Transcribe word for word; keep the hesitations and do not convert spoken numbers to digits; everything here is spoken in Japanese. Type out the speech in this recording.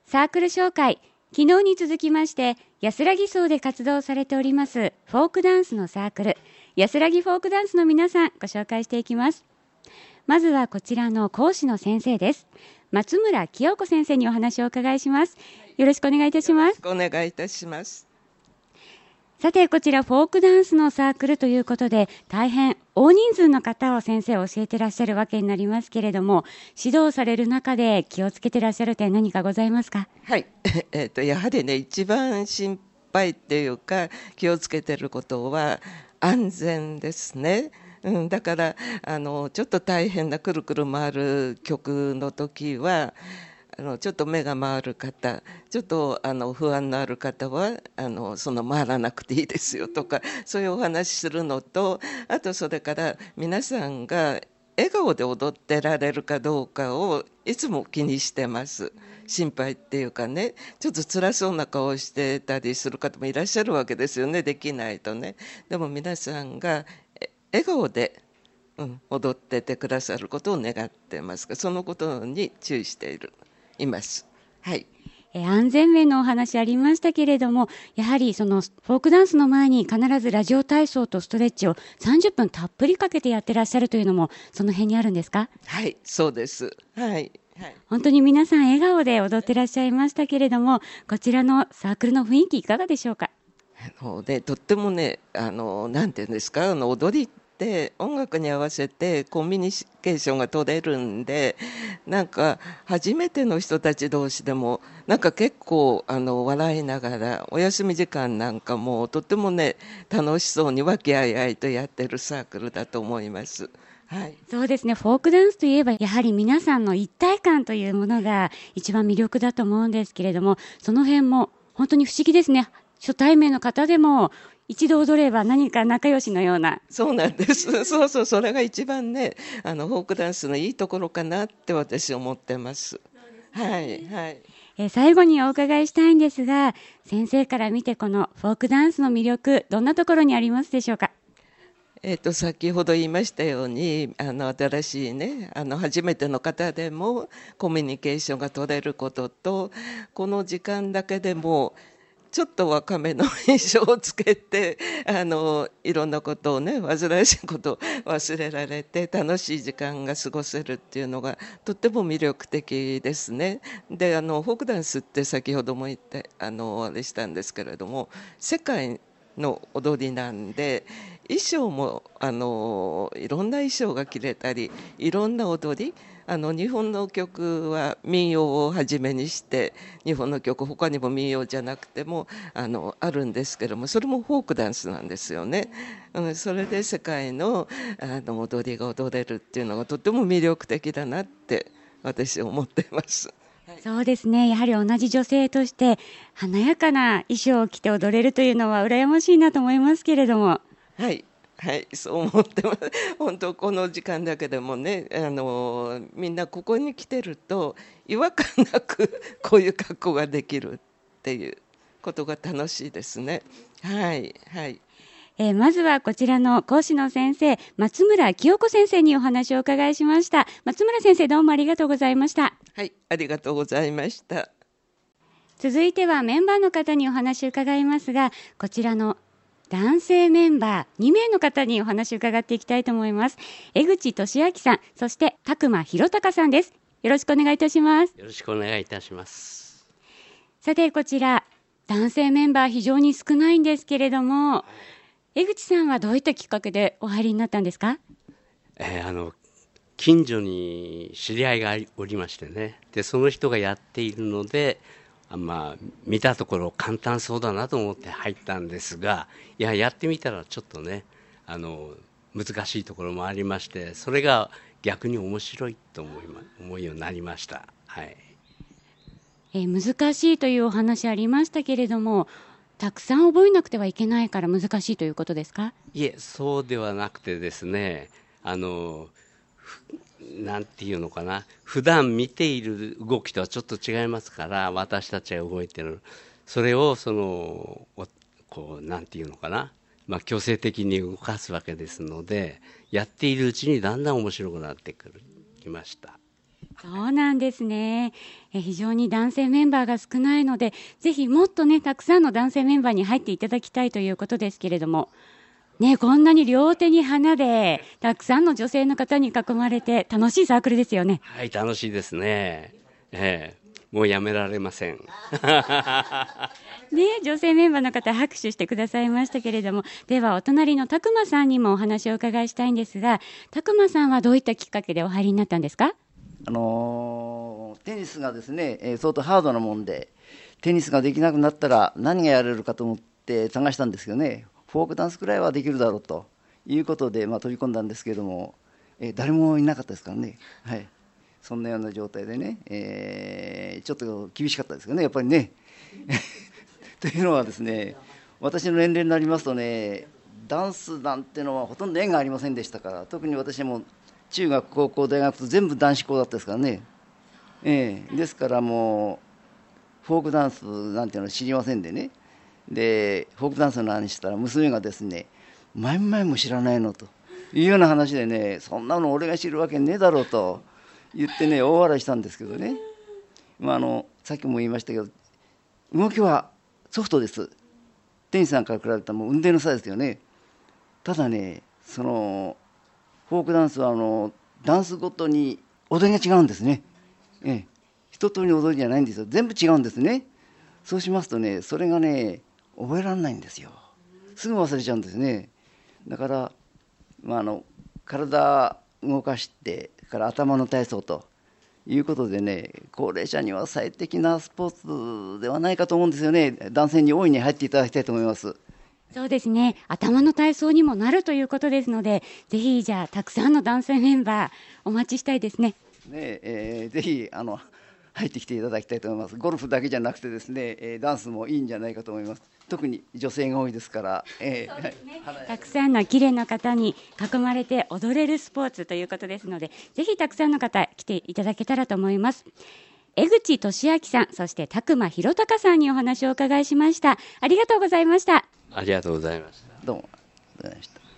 サークル紹介。昨日に続きまして安らぎ荘で活動されておりますフォークダンスのサークル安らぎフォークダンスの皆さんご紹介していきます。まずはこちらの講師の先生です。松村清子先生にお話をお伺いします。よろしくお願いいたします。 よろしくお願いいたします。 さてこちらフォークダンスのサークルということで大変大人数の方を先生教えてらっしゃるわけになりますけれども、指導される中で気をつけてらっしゃる点何かございますか？ はい、えー、とやはりね一番心配っていうか気をつけてることは安全ですね。うん、だからあのちょっと大変なくるくる回る曲の時はあのちょっと目が回る方、ちょっとあの不安のある方はあのその回らなくていいですよとかそういうお話しするのと、あとそれから皆さんが笑顔で踊ってられるかどうかをいつも気にしてます。心配っていうかね、ちょっと辛そうな顔をしてたりする方もいらっしゃるわけですよね、できないとね。でも皆さんが笑顔で、うん、踊っててくださることを願ってますが、そのことに注意しているいます。はい。 え安全面のお話ありましたけれども、やはりそのフォークダンスの前に必ずラジオ体操とストレッチをさんじゅっぷんたっぷりかけてやってらっしゃるというのもその辺にあるんですか？ はい、そうです。はい。はい、 本当に皆さん笑顔で踊ってらっしゃいましたけれども、こちらのサークルの雰囲気いかがでしょうか？ あのでとってもね、あのなんていうんですか、あの踊りって音楽に合わせてコミュニケーションが取れるんで、なんか初めての人たち同士でもなんか結構あの笑いながらお休み時間なんかもとってもね楽しそうに和気あいあいとやってるサークルだと思います。はい、 そうですね、フォークダンスといえばやはり皆さんの一体感というものが一番魅力だと思うんですけれども、その辺も本当に不思議ですね。初対面の方でも一度踊れば何か仲良しのような。 そうなんです。そうそう、それが一番ねあのフォークダンスのいいところかなって私思ってます。はいはい。 えー最後にお伺いしたいんですが、先生から見てこのフォークダンスの魅力どんなところにありますでしょうか？ えー、と先ほど言いましたようにあの新しいねあの初めての方でもコミュニケーションが取れることと、この時間だけでもちょっと若めの印象をつけてあのいろんなことをね煩わしいことを忘れられて楽しい時間が過ごせるっていうのがとっても魅力的ですね。であのフォークダンスって先ほども言ってあのあれしたんですけれども世界の踊りなんで、衣装もあのいろんな衣装が着れたりいろんな踊り、あの日本の曲は民謡をはじめにして日本の曲他にも民謡じゃなくてもあのあるんですけども、それもフォークダンスなんですよね。うん、それで世界のあの踊りが踊れるっていうのがとても魅力的だなって私は思っています。 そうですね、やはり同じ女性として華やかな衣装を着て踊れるというのは羨ましいなと思いますけれども。 はいはい、そう思ってます。本当この時間だけでもね、あのみんなここに来てると違和感なくこういう格好ができるっていうことが楽しいですね。はいはい。 えーまずはこちらの講師の先生、松村清子先生にお話をお伺いしました。松村先生どうもありがとうございました。 はい、ありがとうございました。 続いてはメンバーの方にお話を伺いますが、こちらの男性メンバーにめいの方にお話を伺っていきたいと思います。江口俊明さん、そして拓磨弘隆さんです。よろしくお願いいたします。 よろしくお願いいたします。 さてこちら男性メンバー非常に少ないんですけれども、江口さんはどういったきっかけでお入りになったんですか？ えーあの近所に知り合いがおりましてね、でその人がやっているので、あまあ見たところ簡単そうだなと思って入ったんですが、いややってみたらちょっとねあの難しいところもありまして、それが逆に面白いと思いま思うようになりました。はい。 えー難しいというお話ありましたけれども、たくさん覚えなくてはいけないから難しいということですか？ いえ、そうではなくてですね、あのふなんていうのかな、普段見ている動きとはちょっと違いますから、私たちが動いてるそれをそのおこうなんていうのかな、まあ、強制的に動かすわけですので、やっているうちにだんだん面白くなってくるきました。 そうなんですね。え非常に男性メンバーが少ないので、ぜひもっとね、たくさんの男性メンバーに入っていただきたいということですけれども、ね、こんなに両手に花で、たくさんの女性の方に囲まれて、楽しいサークルですよね。 はい、楽しいですね。ええもうやめられません。 ね、女性メンバーの方拍手してくださいましたけれども、ではお隣のたくまさんにもお話をお伺いしたいんですが、たくまさんはどういったきっかけでお入りになったんですか？ あのーテニスがですね、えー相当ハードなもんで、テニスができなくなったら何がやれるかと思って探したんですけどね、フォークダンスくらいはできるだろうということで、まあ、飛び込んだんですけれども、えー誰もいなかったですからね、はい、そんなような状態でね、えーちょっと厳しかったですよね、やっぱりね。というのはですね、私の年齢になりますとね、ダンスなんてのはほとんど縁がありませんでしたから、特に私も中学、高校、大学と全部男子校だったですからね、ええですからもう、フォークダンスなんていうのは知りませんでね、でフォークダンスの話したら、娘がですね、前々も知らないのというような話でね、そんなの俺が知るわけねえだろうと言ってね、大笑いしたんですけどね、まあ、あのさっきも言いましたけど、動きはソフトです。テニスなんかから比べたらもう運転の差ですよね。ただね、そのフォークダンスはあのダンスごとに踊りが違うんですね。ええ、一通りの踊りじゃないんですよ。全部違うんですね。そうしますとね、それがね、覚えられないんですよ。すぐ忘れちゃうんですね。だから、まあ、あの体動かしてから頭の体操ということでね、高齢者には最適なスポーツではないかと思うんですよね。男性に大いに入っていただきたいと思います。 そうですね、頭の体操にもなるということですので、ぜひじゃあたくさんの男性メンバーお待ちしたいですね。 ねえーぜひあの入ってきていただきたいと思います。ゴルフだけじゃなくてですね、えーダンスもいいんじゃないかと思います。特に女性が多いですから、えーはいたくさんの綺麗な方に囲まれて踊れるスポーツということですので、ぜひたくさんの方来ていただけたらと思います。江口俊明さん、そして宅間博隆さんにお話をお伺いしました。ありがとうございました。 ありがとうございました。 どうもありがとうございました。